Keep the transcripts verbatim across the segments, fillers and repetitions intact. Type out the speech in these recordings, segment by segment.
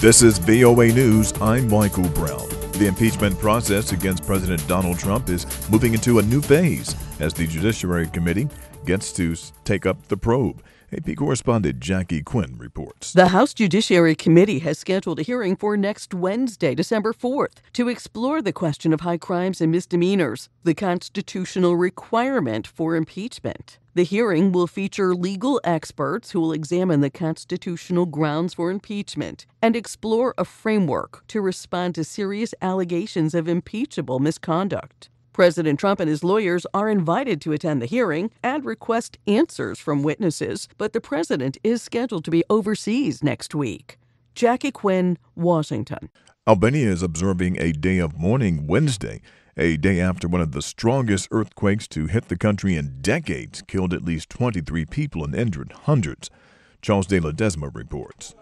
This is V O A News. I'm Michael Brown. The impeachment process against President Donald Trump is moving into a new phase as the Judiciary Committee gets to take up the probe. A P correspondent Jackie Quinn reports. The House Judiciary Committee has scheduled a hearing for next Wednesday, December fourth, to explore the question of high crimes and misdemeanors, the constitutional requirement for impeachment. The hearing will feature legal experts who will examine the constitutional grounds for impeachment and explore a framework to respond to serious allegations of impeachable misconduct. President Trump and his lawyers are invited to attend the hearing and request answers from witnesses, but the president is scheduled to be overseas next week. Jackie Quinn, Washington. Albania is observing a day of mourning Wednesday, a day after one of the strongest earthquakes to hit the country in decades killed at least twenty-three people and injured hundreds. Charles De Ledesma reports.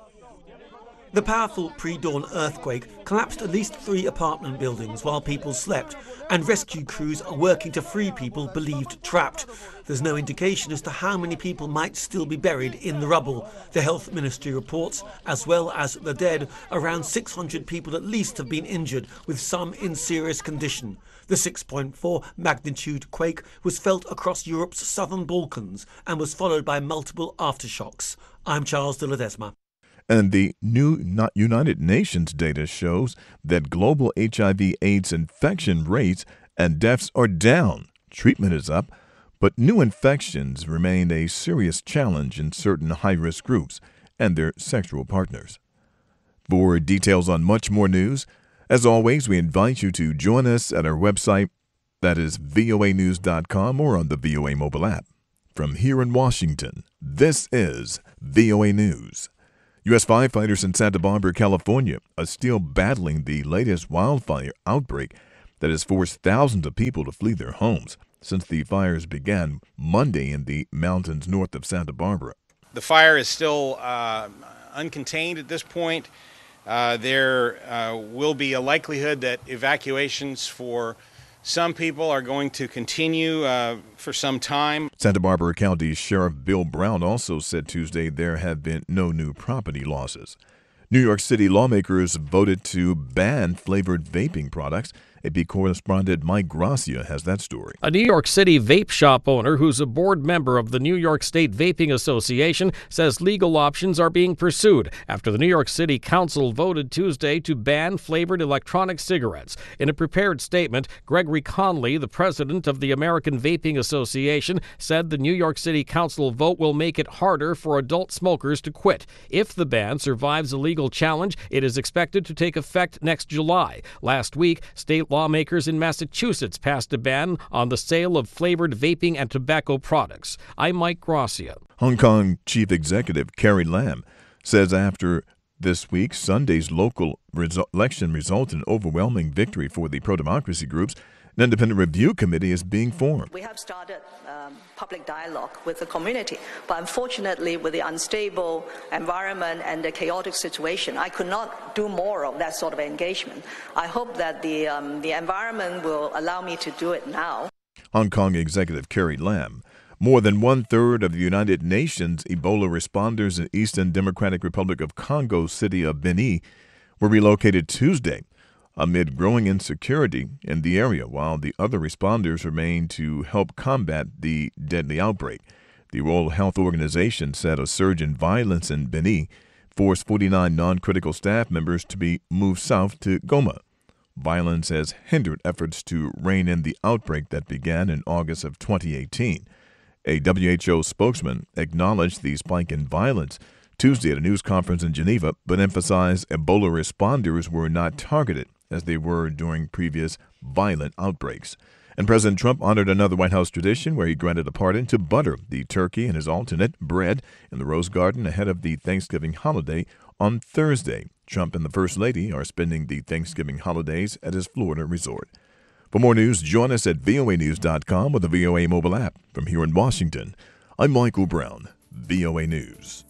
The powerful pre-dawn earthquake collapsed at least three apartment buildings while people slept, and rescue crews are working to free people believed trapped. There's no indication as to how many people might still be buried in the rubble. The health ministry reports, as well as the dead, around six hundred people at least have been injured, with some in serious condition. The six point four magnitude quake was felt across Europe's southern Balkans and was followed by multiple aftershocks. I'm Charles De Ledesma. And the new United Nations data shows that global H I V AIDS infection rates and deaths are down. Treatment is up, but new infections remain a serious challenge in certain high-risk groups and their sexual partners. For details on much more news, as always, we invite you to join us at our website, that is V O A news dot com, or on the V O A mobile app. From here in Washington, this is V O A News. U S firefighters in Santa Barbara, California, are still battling the latest wildfire outbreak that has forced thousands of people to flee their homes since the fires began Monday in the mountains north of Santa Barbara. The fire is still uh, uncontained at this point. Uh, there uh, will be a likelihood that evacuations for some people are going to continue uh, for some time. Santa Barbara County Sheriff Bill Brown also said Tuesday there have been no new property losses. New York City lawmakers voted to ban flavored vaping products. A P correspondent Mike Gracia has that story. A New York City vape shop owner who's a board member of the New York State Vaping Association says legal options are being pursued after the New York City Council voted Tuesday to ban flavored electronic cigarettes. In a prepared statement, Gregory Conley, the president of the American Vaping Association, said the New York City Council vote will make it harder for adult smokers to quit. If the ban survives a legal challenge, it is expected to take effect next July. Last week, state lawmakers in Massachusetts passed a ban on the sale of flavored vaping and tobacco products. I'm Mike Gracia. Hong Kong Chief Executive Carrie Lam says after this week, Sunday's local resu- election resulted in an overwhelming victory for the pro-democracy groups. An independent review committee is being formed. We have started um, public dialogue with the community, but unfortunately with the unstable environment and the chaotic situation, I could not do more of that sort of engagement. I hope that the, um, the environment will allow me to do it now. Hong Kong Executive Carrie Lam. More than one-third of the United Nations Ebola responders in Eastern Democratic Republic of Congo city of Beni were relocated Tuesday amid growing insecurity in the area, while the other responders remain to help combat the deadly outbreak. The World Health Organization said a surge in violence in Beni forced forty-nine non-critical staff members to be moved south to Goma. Violence has hindered efforts to rein in the outbreak that began in August of twenty eighteen. A W H O spokesman acknowledged the spike in violence Tuesday at a news conference in Geneva, but emphasized Ebola responders were not targeted as they were during previous violent outbreaks. And President Trump honored another White House tradition where he granted a pardon to butter the turkey and his alternate bread in the Rose Garden ahead of the Thanksgiving holiday on Thursday. Trump and the First Lady are spending the Thanksgiving holidays at his Florida resort. For more news, join us at V O A news dot com or the V O A mobile app. From here in Washington, I'm Michael Brown, V O A News.